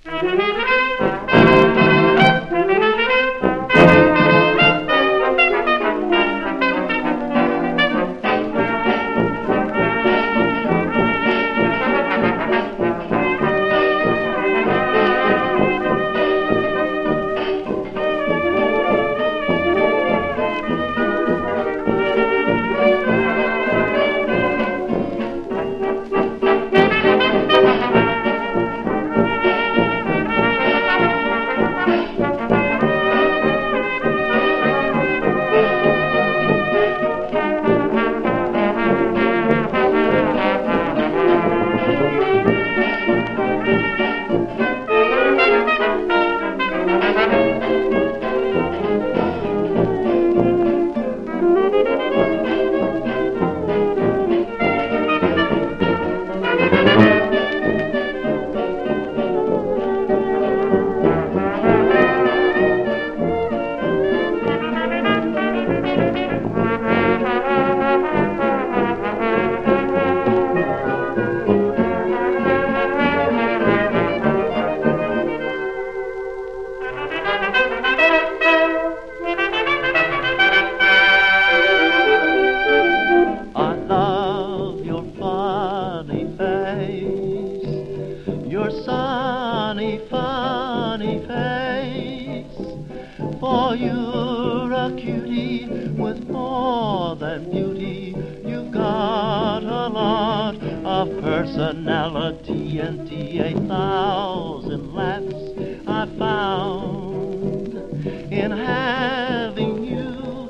Your sunny, funny face, for you're a cutie with more than beauty. You've got a lot of personality, and 1,000 laughs I found in having you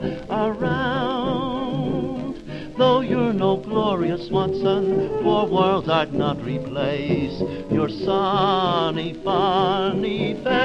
around. Though you're no Gloria Swanson, for worlds I'd not replace your sunny, funny face.